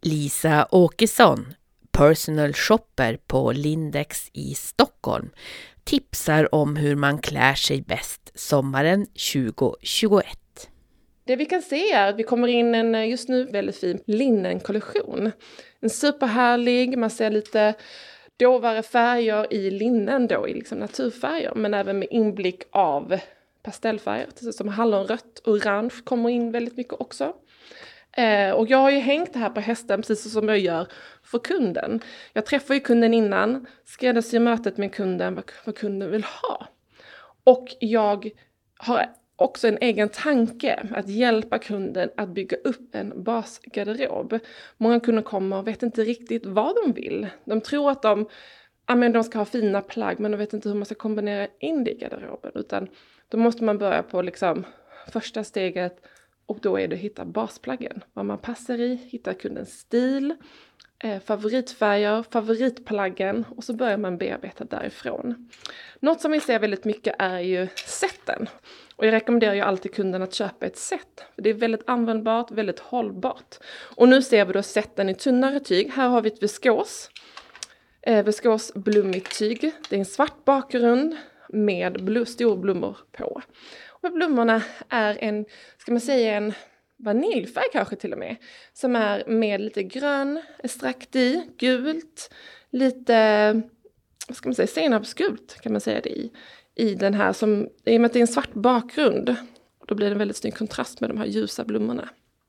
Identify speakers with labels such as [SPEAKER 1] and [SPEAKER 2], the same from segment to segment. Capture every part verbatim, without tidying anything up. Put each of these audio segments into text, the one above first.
[SPEAKER 1] Lisa Åkesson, personal shopper på Lindex i Stockholm, tipsar om hur man klär sig bäst sommaren tjugo tjugoett.
[SPEAKER 2] Det vi kan se är att vi kommer in en just nu väldigt fin linnenkollektion. En superhärlig, man ser lite dovare färger i linnen då, i liksom naturfärger, men även med inblick av pastellfärger, som hallonrött och orange kommer in väldigt mycket också. Eh, och jag har ju hängt det här på hästen precis som jag gör för kunden. Jag träffar ju kunden innan, skräddarsyr mötet med kunden, vad, vad kunden vill ha. Och jag har också en egen tanke att hjälpa kunden att bygga upp en basgarderob. Många kunder kommer och vet inte riktigt vad de vill. De tror att de, ja, men de ska ha fina plagg, men de vet inte hur man ska kombinera in det i garderoben. Utan då måste man börja på liksom första steget, och då är det att hitta basplaggen. Vad man passar i, hitta kundens stil, eh, favoritfärger, favoritplaggen, och så börjar man bearbeta därifrån. Något som vi ser väldigt mycket är ju sätten. Och jag rekommenderar ju alltid kunden att köpa ett set. För det är väldigt användbart, väldigt hållbart. Och nu ser vi då sätten i tunnare tyg. Här har vi ett viskos. Eh, viskos blommigt tyg. Det är en svart bakgrund med bl- stora blommor på. Och blommorna är en, ska man säga, en vaniljfärg kanske till och med. Som är med lite grön extrakt i, gult, lite, vad ska man säga, senapsgult kan man säga det i. I den här, som, i och med att det är en svart bakgrund. Då blir det en väldigt snygg kontrast med de här ljusa blommorna.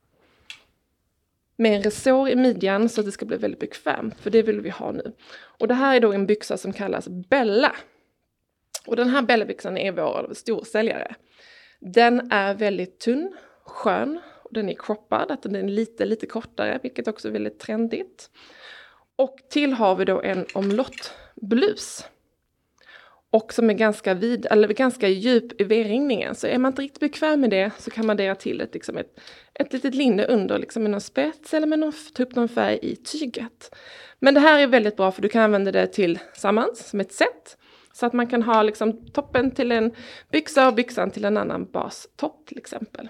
[SPEAKER 2] Med en resår i midjan så att det ska bli väldigt bekvämt. För det vill vi ha nu. Och det här är då en byxa som kallas Bella. Och den här Bella-byxan är vår storsäljare. Den är väldigt tunn, skön. Och den är croppad, att den är lite, lite kortare, vilket också är väldigt trendigt. Och till har vi då en omlottblus. Och som är ganska vid, eller ganska djup i V-ringningen. Så är man inte riktigt bekväm med det så kan man dela till ett, liksom ett, ett litet linne under liksom med någon spets eller med någon, ta upp någon färg i tyget. Men det här är väldigt bra för du kan använda det tillsammans som ett set. Så att man kan ha liksom toppen till en byxa och byxan till en annan bastopp till exempel.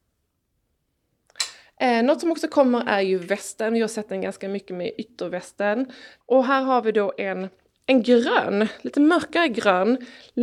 [SPEAKER 2] Eh, något som också kommer är ju västen. Vi har sett den ganska mycket med yttervästen. Och här har vi då en, en grön, lite mörkare grön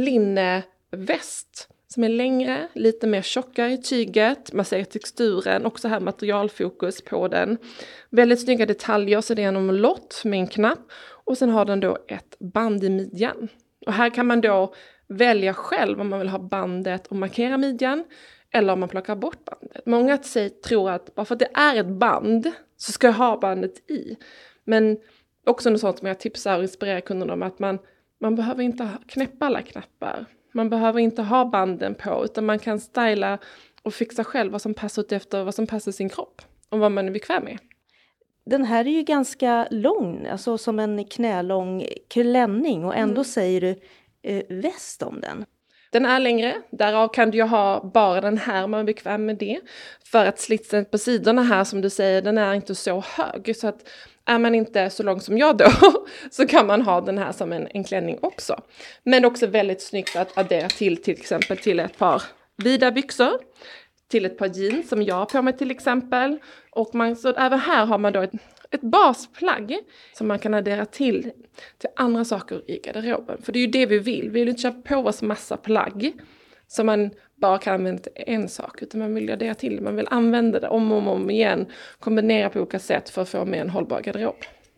[SPEAKER 2] linneväst. Som är längre, lite mer tjockare i tyget. Man ser texturen, också här materialfokus på den. Väldigt snygga detaljer, så det är en omlott med en knapp. Och sen har den då ett band i midjan. Och här kan man då välja själv om man vill ha bandet och markera midjan. Eller om man plockar bort bandet. Många säger, tror att bara för att det är ett band så ska jag ha bandet i. Men också något sånt som jag tipsar och inspirerar kunderna om. Att man, man behöver inte knäppa alla knappar. Man behöver inte ha banden på. Utan man kan styla och fixa själv vad som passar ut efter vad som passar sin kropp. Och vad man är bekväm med.
[SPEAKER 3] Den här är ju ganska lång, alltså som en knälång klänning, och ändå mm. säger du eh, väst om den.
[SPEAKER 2] Den är längre, därav kan du ju ha bara den här om man är bekväm med det. För att slitsen på sidorna här, som du säger, den är inte så hög. Så att är man inte så lång som jag då så kan man ha den här som en, en klänning också. Men också väldigt snyggt att addera till till exempel till ett par vida byxor. Till ett par jeans som jag har på mig till exempel. Och man, så även här har man då ett, ett basplagg som man kan addera till, till andra saker i garderoben. För det är ju det vi vill. Vi vill inte köpa på oss massa plagg som man bara kan använda till en sak. Utan man vill addera till det. Man vill använda det om och om, om igen. Kombinera på olika sätt för att få med en hållbar garderob.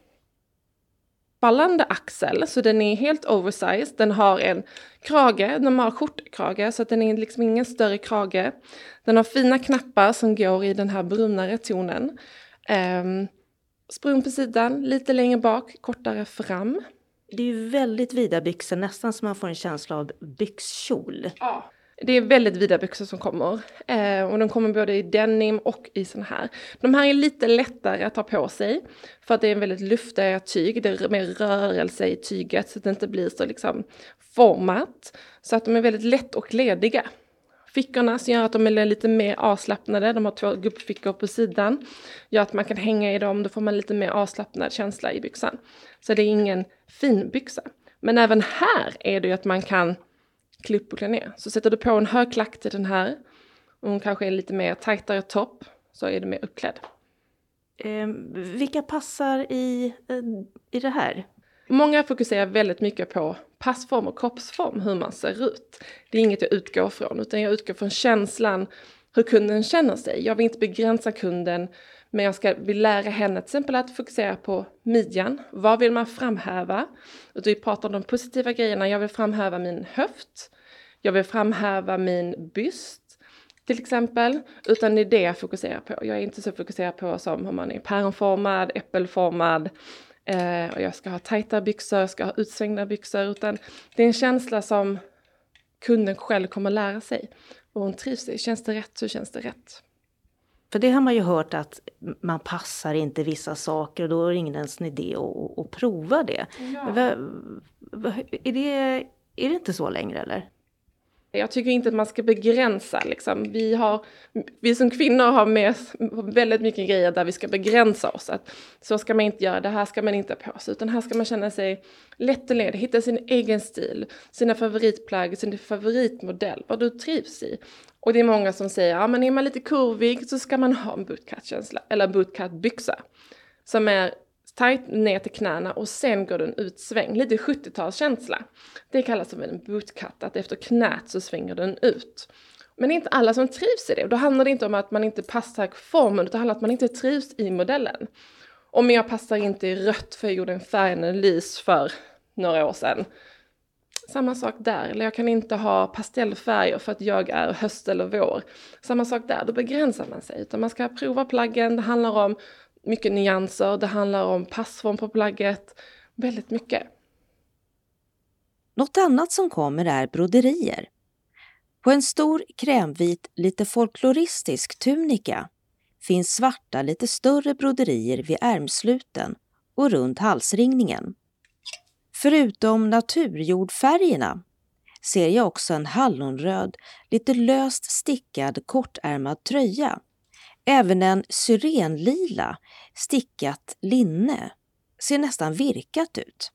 [SPEAKER 2] Fallande axel, så den är helt oversized. Den har en krage, normal skjortkrage, så att den är liksom ingen större krage. Den har fina knappar som går i den här brunare tonen. Um, sprung på sidan, lite längre bak, kortare fram.
[SPEAKER 3] Det är ju väldigt vida byxor, nästan som man får en känsla av byxkjol.
[SPEAKER 2] Ja. Det är väldigt vida byxor som kommer. Eh, och de kommer både i denim och i sån här. De här är lite lättare att ta på sig. För att det är en väldigt luftigare tyg. Det är mer rörelse i tyget. Så att det inte blir så liksom format. Så att de är väldigt lätt och lediga. Fickorna som gör att de är lite mer avslappnade. De har två gubbfickor på sidan. Gör att man kan hänga i dem. Då får man lite mer avslappnad känsla i byxan. Så det är ingen fin byxa. Men även här är det ju att man kan klipp och klä ner. Så sätter du på en hög klack till den här. Och hon kanske är lite mer tajtare topp. Så är det mer uppklädd.
[SPEAKER 3] Eh, vilka passar i, i det här?
[SPEAKER 2] Många fokuserar väldigt mycket på passform och kroppsform, hur man ser ut. Det är inget jag utgår från, utan jag utgår från känslan, hur kunden känner sig. Jag vill inte begränsa kunden, men jag ska vill lära henne till exempel att fokusera på midjan. Vad vill man framhäva? Och vi pratar om de positiva grejerna. Jag vill framhäva min höft. Jag vill framhäva min byst till exempel. Utan det är det jag fokuserar på. Jag är inte så fokuserad på som om man är päronformad, äppelformad. Eh, och jag ska ha tajta byxor, jag ska ha utsvängda byxor. Utan det är en känsla som kunden själv kommer lära sig. Och hon trivs i. Känns det rätt så känns det rätt.
[SPEAKER 3] För det har man ju hört att man passar inte vissa saker och då är det ingen ens en idé att, att prova det. Ja. Är det. Är det inte så längre eller?
[SPEAKER 2] Jag tycker inte att man ska begränsa. Liksom. Vi, har, vi som kvinnor har med väldigt mycket grejer där vi ska begränsa oss. Att så ska man inte göra, det här ska man inte på sig. Utan här ska man känna sig lätt och ledig, hitta sin egen stil, sina favoritplagg, sin favoritmodell, vad du trivs i. Och det är många som säger, ja men är man lite kurvig så ska man ha en bootcut-känsla. Eller bootcut-byxa. Som är tajt ner till knäna och sen går den utsväng. Lite sjuttiotalskänsla. Det kallas som en bootcut. Att efter knät så svänger den ut. Men det är inte alla som trivs i det. Och då handlar det inte om att man inte passar formen. Utan det handlar om att man inte trivs i modellen. Om jag passar inte i rött för jag gjorde en färganalys för några år sedan. Samma sak där. Eller jag kan inte ha pastellfärger för att jag är höst eller vår. Samma sak där. Då begränsar man sig. Utan man ska prova plaggen. Det handlar om mycket nyanser. Det handlar om passform på plagget. Väldigt mycket.
[SPEAKER 4] Något annat som kommer är broderier. På en stor krämvit, lite folkloristisk tunika finns svarta, lite större broderier vid ärmsluten och runt halsringningen. Förutom naturjordfärgerna ser jag också en hallonröd, lite löst stickad kortärmad tröja. Även en syrenlila stickat linne ser nästan virkat ut.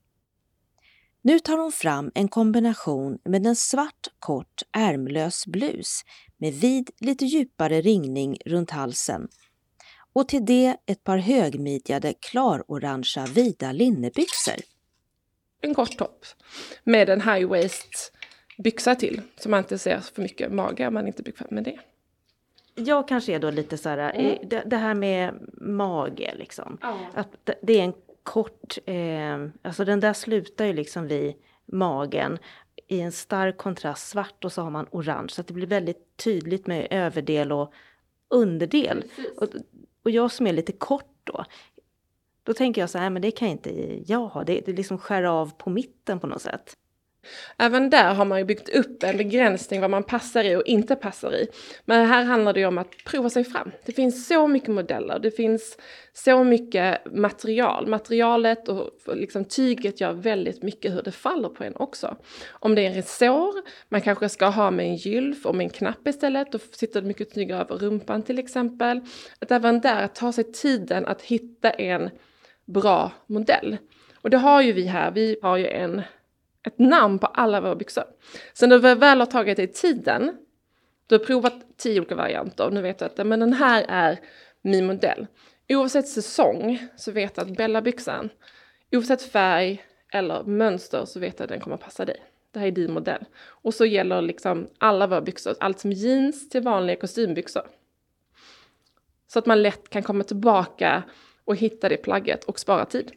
[SPEAKER 4] Nu tar hon fram en kombination med en svart kort ärmlös blus med vid lite djupare ringning runt halsen. Och till det ett par högmidjade klarorangea vida linnebyxor.
[SPEAKER 2] En kort topp med en high waist byxa till. Så man inte ser för mycket mage om man inte är bekväm med det.
[SPEAKER 3] Jag kanske är då lite så här, mm. det, det här med mage liksom.
[SPEAKER 2] Ja.
[SPEAKER 3] Att det är en kort, eh, alltså den där slutar ju liksom vid magen i en stark kontrast svart och så har man orange. Så att det blir väldigt tydligt med överdel och underdel. Och, och jag som är lite kort då, då tänker jag så här, men det kan inte jag ha. Det, det liksom skär av på mitten på något sätt.
[SPEAKER 2] Även där har man ju byggt upp en begränsning vad man passar i och inte passar i. Men här handlar det ju om att prova sig fram. Det finns så mycket modeller, det finns så mycket material. Materialet och liksom tyget gör väldigt mycket hur det faller på en också. Om det är en resår, man kanske ska ha med en gylf och med en knapp istället. Då sitter det mycket tyg över rumpan till exempel. Att även där ta sig tiden att hitta en bra modell. Och det har ju vi här, vi har ju en... ett namn på alla våra byxor. Sen när vi väl har tagit det i tiden, du har provat tio olika varianter. Nu vet du att men den här är min modell. Oavsett säsong så vet du att Bella-byxan, oavsett färg eller mönster så vet du att den kommer passa dig. Det här är din modell. Och så gäller liksom alla våra byxor. Allt som jeans till vanliga kostymbyxor. Så att man lätt kan komma tillbaka och hitta det plagget och spara tid.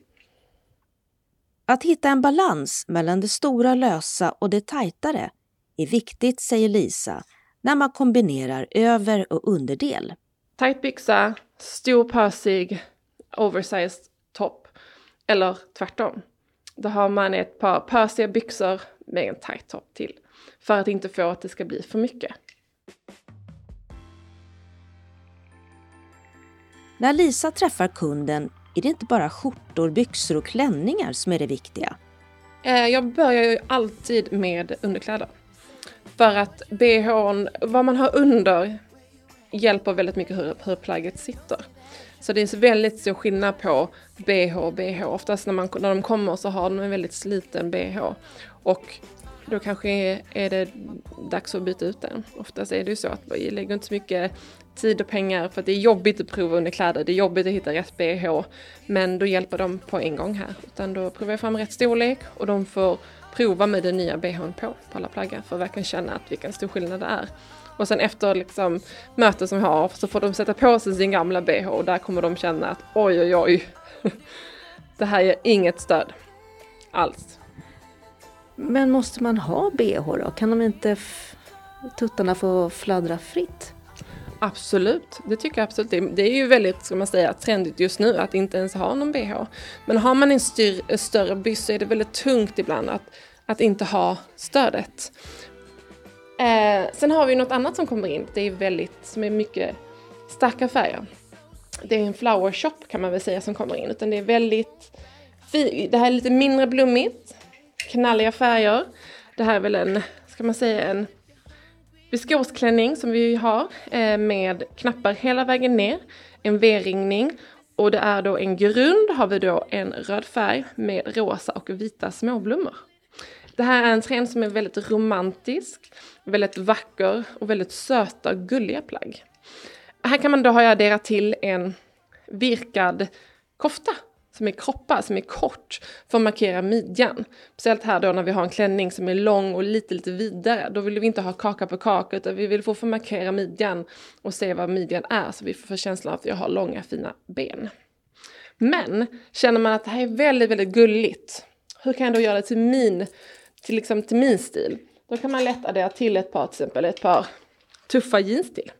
[SPEAKER 4] Att hitta en balans mellan det stora lösa och det tajtare är viktigt, säger Lisa, när man kombinerar över- och underdel.
[SPEAKER 2] Tajt byxa, stor pösig, oversized topp. Eller tvärtom. Då har man ett par pösiga byxor med en tajt topp till. För att inte få att det ska bli för mycket.
[SPEAKER 4] När Lisa träffar kunden är det inte bara skjortor, byxor och klänningar som är det viktiga.
[SPEAKER 2] Jag börjar ju alltid med underkläder. För att B H:n, vad man har under hjälper väldigt mycket hur, hur plagget sitter. Så det är så väldigt stor skillnad på B H och B H. Oftast när, man, när de kommer så har de en väldigt sliten B H. Och då kanske är det dags att byta ut den. Oftast är det ju så att vi lägger inte så mycket tid och pengar för att det är jobbigt att prova underkläder. Det är jobbigt att hitta rätt B H. Men då hjälper de på en gång här. Utan då provar jag fram rätt storlek och de får prova med den nya B H:n på, på alla plaggar för att verkligen känna att vilken stor skillnad det är. Och sen efter liksom, mötet som vi har så får de sätta på sig sin gamla B H och där kommer de känna att oj oj oj, det här är inget stöd alls.
[SPEAKER 3] Men måste man ha B H då? Kan de inte f- tuttarna få fladdra fritt?
[SPEAKER 2] Absolut, det tycker jag absolut. Det, det är ju väldigt, ska man säga, trendigt just nu att inte ens ha någon B H. Men har man en styr, större byst så är det väldigt tungt ibland att, att inte ha stödet. Eh, sen har vi något annat som kommer in. Det är väldigt, som är mycket starka färger. Det är en flower shop kan man väl säga som kommer in. Utan det är väldigt, fi- det här är lite mindre blommigt. Knalliga färger. Det här är väl en, ska man säga en viskosklänning som vi har eh, med knappar hela vägen ner. En V-ringning. Och det är då en grund har vi då en röd färg med rosa och vita småblommor. Det här är en trend som är väldigt romantisk, väldigt vacker och väldigt söta och gulliga plagg. Här kan man då ha adderat till en virkad kofta som är kroppad, som är kort för att markera midjan. Speciellt här då när vi har en klänning som är lång och lite lite vidare. Då vill vi inte ha kaka på kaka utan vi vill få för markera midjan och se vad midjan är så vi får känslan av att vi har långa fina ben. Men känner man att det här är väldigt väldigt gulligt, hur kan jag då göra det till min, till liksom till min stil? Då kan man lätt addera till ett par, till exempel ett par tuffa jeans till.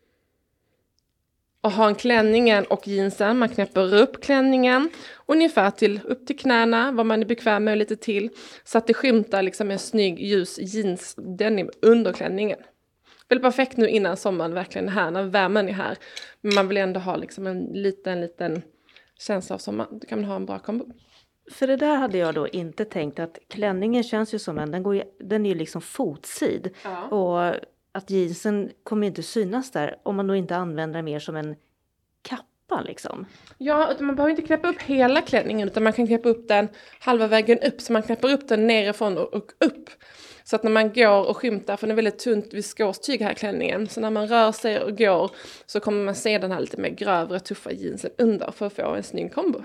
[SPEAKER 2] Och ha en klänningen och jeansen, man knäpper upp klänningen ungefär till, upp till knäna, vad man är bekväm med lite till. Så att det skymtar liksom en snygg ljus jeans denim under klänningen. Väldigt perfekt nu innan sommaren verkligen är här, när värmen är här. Men man vill ändå ha liksom en liten, liten känsla av sommar. Då kan man ha en bra kombo.
[SPEAKER 3] För det där hade jag då inte tänkt att klänningen känns ju som en, den, går ju, den är ju liksom fotsid.
[SPEAKER 2] Ja.
[SPEAKER 3] Och att jeansen kommer inte synas där om man då inte använder den mer som en kappa liksom.
[SPEAKER 2] Ja, utan man behöver inte knäppa upp hela klänningen utan man kan knäppa upp den halva vägen upp. Så man knäpper upp den nerifrån och, och upp. Så att när man går och skymtar, för den är väldigt tunt viskostyg här klänningen. Så när man rör sig och går så kommer man se den här lite mer grövre, tuffa jeansen under för att få en snygg kombo.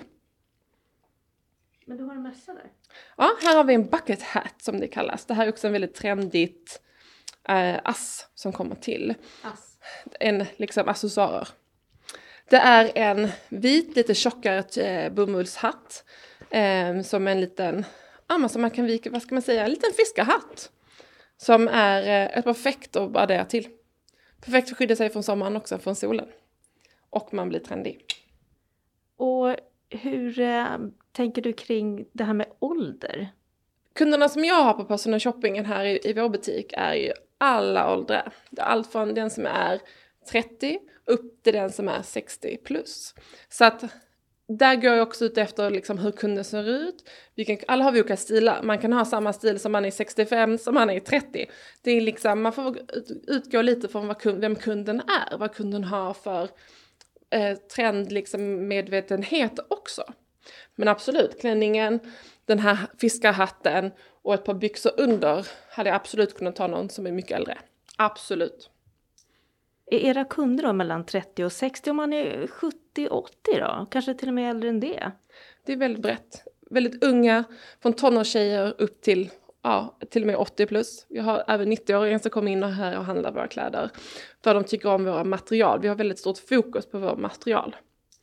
[SPEAKER 3] Men du har en mössa där?
[SPEAKER 2] Ja, här har vi en bucket hat som det kallas. Det här är också en väldigt trendigt eh, ass som kommer till.
[SPEAKER 3] Ass.
[SPEAKER 2] En liksom accessoarer. Det är en vit, lite tjockare eh, bomullshatt. Eh, som en liten, ja men som man kan vika, vad ska man säga, en liten fiskarhatt. Som är eh, ett perfekt att addera till. Perfekt att skydda sig från sommaren också, från solen. Och man blir trendig.
[SPEAKER 3] Och hur eh, tänker du kring det här med ålder?
[SPEAKER 2] Kunderna som jag har på personal shoppingen här i, i vår butik är ju alla åldrar. Det är allt från den som är trettio upp till den som är sextio plus. Så att där går jag också ut efter liksom hur kunden ser ut. Vi kan, alla har vi olika stilar. Man kan ha samma stil som man är sextiofem som man är trettio. Det är liksom, man får utgå lite från vad kund, vem kunden är. Vad kunden har för eh, trend liksom medvetenhet också. Men absolut, klänningen, den här fiskarhatten och ett par byxor under hade jag absolut kunnat ta någon som är mycket äldre. Absolut.
[SPEAKER 3] Är era kunder då mellan trettio och sextio, om man är sjuttio åttio då? Kanske till och med äldre än det?
[SPEAKER 2] Det är väldigt brett. Väldigt unga, från tonårstjejer upp till, ja, till och med åttio plus. Vi har även nittio-åringar som kommer in och här och handlar våra kläder. För de tycker om våra material. Vi har väldigt stort fokus på våra material.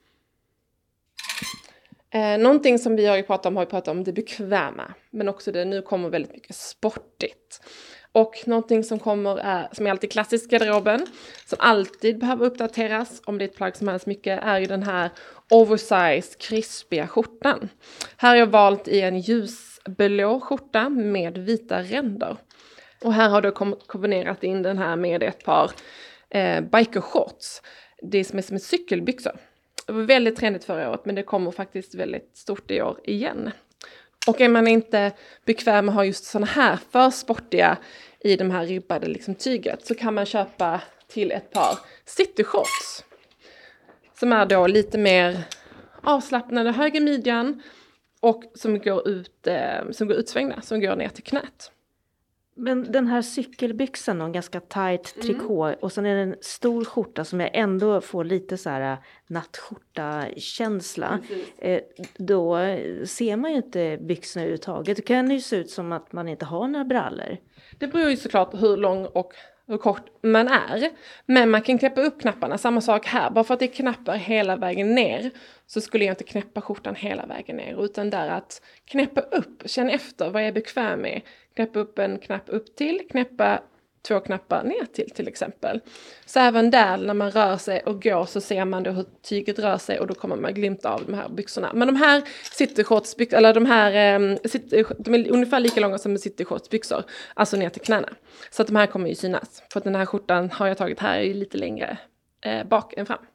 [SPEAKER 2] Eh, någonting som vi har ju pratat om har vi pratat om det bekväma. Men också det nu kommer väldigt mycket sportigt. Och någonting som kommer är, som är alltid klassisk i garderoben, som alltid behöver uppdateras om det är ett plagg som helst mycket, är ju den här oversized krispiga skjortan. Här har jag valt i en ljusblå skjorta med vita ränder. Och här har jag kombinerat in den här med ett par eh, bikershorts. Det som är som ett cykelbyxor. Det var väldigt trendigt förra året, men det kommer faktiskt väldigt stort i år igen. Och är man inte bekväm med att ha just sådana här för sportiga i de här ribbade liksom tyget, så kan man köpa till ett par city shorts. Som är då lite mer avslappnade, höger midjan och som går ut, eh, som går utsvängda, som går ner till knät.
[SPEAKER 3] Men den här cykelbyxan och en ganska tight trikå mm. och sen är det en stor skjorta som jag ändå får lite så här nattskjorta-känsla. Eh, då ser man ju inte byxorna överhuvudtaget. Det kan ju se ut som att man inte har några brallor.
[SPEAKER 2] Det beror ju såklart hur lång och hur kort man är. Men man kan knäppa upp knapparna. Samma sak här. Bara för att det knappar hela vägen ner så skulle jag inte knäppa skjortan hela vägen ner. Utan där att knäppa upp. Känn efter vad jag är bekväm med. Knäppa upp en knapp upp till. Knäppa två knappar ner till till exempel. Så även där när man rör sig och går så ser man då hur tyget rör sig. Och då kommer man glimta av de här byxorna. Men de här cityshortsbyxor, eller de här, de är ungefär lika långa som cityshortsbyxor. Alltså ner till knäna. Så att de här kommer ju synas. För att den här skjortan har jag tagit här är ju lite längre eh, bak än fram.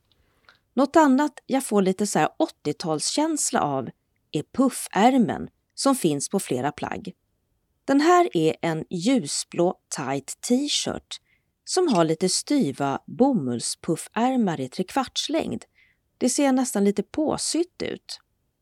[SPEAKER 4] Något annat jag får lite så här åttiotalskänsla av är puffärmen som finns på flera plagg. Den här är en ljusblå tight t-shirt som har lite styva bomullspuffärmar i trekvartslängd. Det ser nästan lite påsytt ut.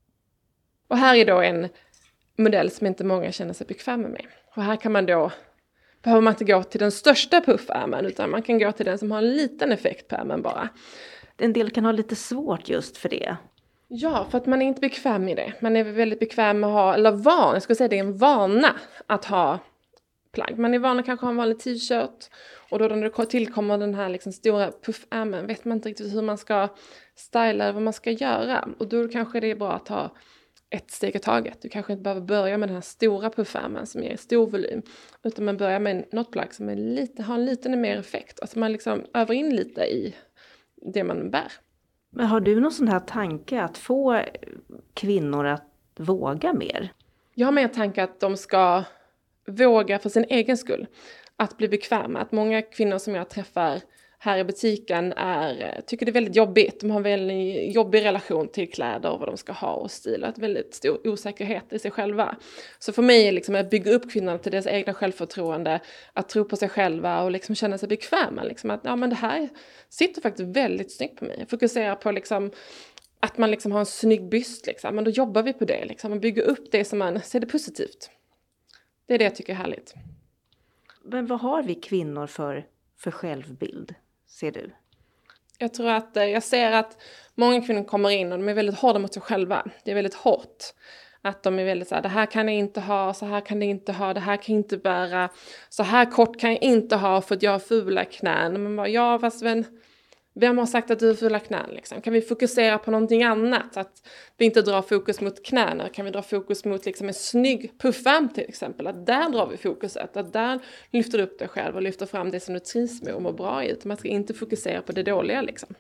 [SPEAKER 2] Och här är då en modell som inte många känner sig bekväma med. Och här kan man då, behöver man inte gå till den största puffärmen utan man kan gå till den som har en liten effekt på ärmen bara.
[SPEAKER 3] En del kan ha lite svårt just för det.
[SPEAKER 2] Ja, för att man är inte bekväm i det. Man är väldigt bekväm med att ha, eller van, jag skulle säga det är en vana att ha plagg. Man är van att kanske ha en vanlig t-shirt. Och då när det tillkommer den här liksom stora puffärmen vet man inte riktigt hur man ska styla eller vad man ska göra. Och då kanske det är bra att ta ett steg i taget. Du kanske inte behöver börja med den här stora puffärmen som ger stor volym. Utan man börjar med något plagg som är lite, har en liten mer effekt. Alltså man liksom övar in lite i det man bär.
[SPEAKER 3] Men har du någon sån här tanke att få kvinnor att våga mer?
[SPEAKER 2] Jag har mer tanke att de ska våga för sin egen skull. Att bli bekväma. Att många kvinnor som jag träffar här i butiken är, tycker det är väldigt jobbigt. De har en väldigt jobbig relation till kläder och vad de ska ha och stil. Att väldigt stor osäkerhet i sig själva. Så för mig är liksom att bygga upp kvinnorna till deras egna självförtroende. Att tro på sig själva och liksom känna sig bekväma. Liksom att ja, men det här sitter faktiskt väldigt snyggt på mig. Fokusera på liksom att man liksom har en snygg byst. Liksom. Men då jobbar vi på det. Liksom. Man bygger upp det som man ser det positivt. Det är det jag tycker är härligt.
[SPEAKER 3] Men vad har vi kvinnor för, för självbild? Ser du?
[SPEAKER 2] Jag tror att jag ser att många kvinnor kommer in och de är väldigt hårda mot sig själva. Det är väldigt hårt. Att de är väldigt så här, det här kan jag inte ha, så här kan jag inte ha, det här kan jag inte bära. Så här kort kan jag inte ha för att jag har fula knän. Men bara, ja, fast vem, vem har sagt att du har fula knän? Liksom? Kan vi fokusera på någonting annat? Att vi inte drar fokus mot knäna. Kan vi dra fokus mot liksom en snygg puffärm till exempel? Att där drar vi fokuset. Att där lyfter du upp dig själv och lyfter fram det som du trivs med och mår bra i. Man ska inte fokusera på det dåliga liksom.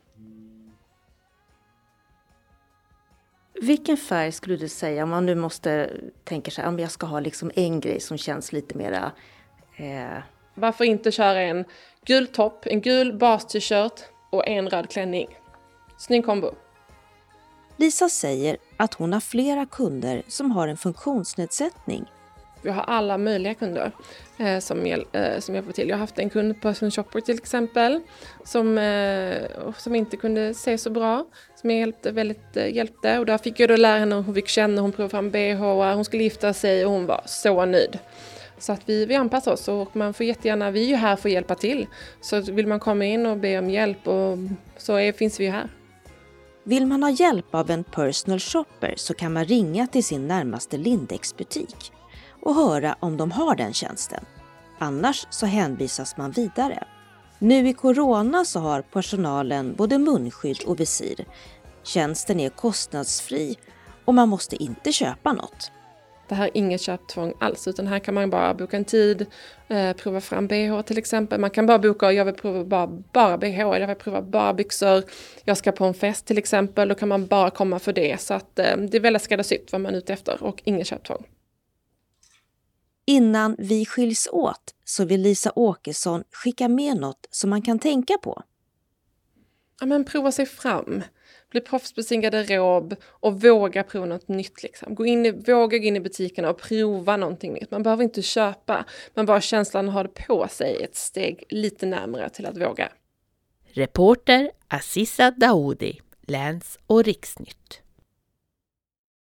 [SPEAKER 3] Vilken färg skulle du säga om man nu måste tänka sig att jag ska ha liksom en grej som känns lite mera... Eh...
[SPEAKER 2] Varför inte köra en gul topp, en gul bas-t-shirt och en röd klänning. Snygg kombo.
[SPEAKER 4] Lisa säger att hon har flera kunder som har en funktionsnedsättning.
[SPEAKER 2] Vi har alla möjliga kunder eh, som, hjäl- eh, som hjälper till. Jag har haft en kund på Personal Shopper till exempel som, eh, som inte kunde se så bra. Som jag hjälpte, väldigt eh, hjälpte. Och där fick jag då lära henne hur hon fick känna. Hon provade fram B H, hon skulle gifta sig och hon var så nöjd. Så att vi, vi anpassar oss och man får jättegärna, vi är ju här för att hjälpa till. Så vill man komma in och be om hjälp och så är, finns vi här.
[SPEAKER 4] Vill man ha hjälp av en personal shopper så kan man ringa till sin närmaste Lindex-butik och höra om de har den tjänsten. Annars så hänvisas man vidare. Nu i corona så har personalen både munskydd och visir. Tjänsten är kostnadsfri och man måste inte köpa något.
[SPEAKER 2] Det här är inget köptvång alls, utan här kan man bara boka en tid, eh, prova fram B H till exempel. Man kan bara boka, jag vill prova bara, bara B H, jag vill prova bara byxor. Jag ska på en fest till exempel, då kan man bara komma för det. Så att eh, det är väldigt skräddarsytt vad man är ute efter och inget köptvång.
[SPEAKER 4] Innan vi skiljs åt så vill Lisa Åkesson skicka med något som man kan tänka på.
[SPEAKER 2] Ja, men prova sig fram. Bli proffs på sin garderob och våga prova något nytt. Liksom. Gå in i, våga gå in i butikerna och prova någonting nytt. Man behöver inte köpa, men bara känslan att ha det på sig ett steg lite närmare till att våga.
[SPEAKER 1] Reporter Aziza Daoudi, Läns- och Riksnytt.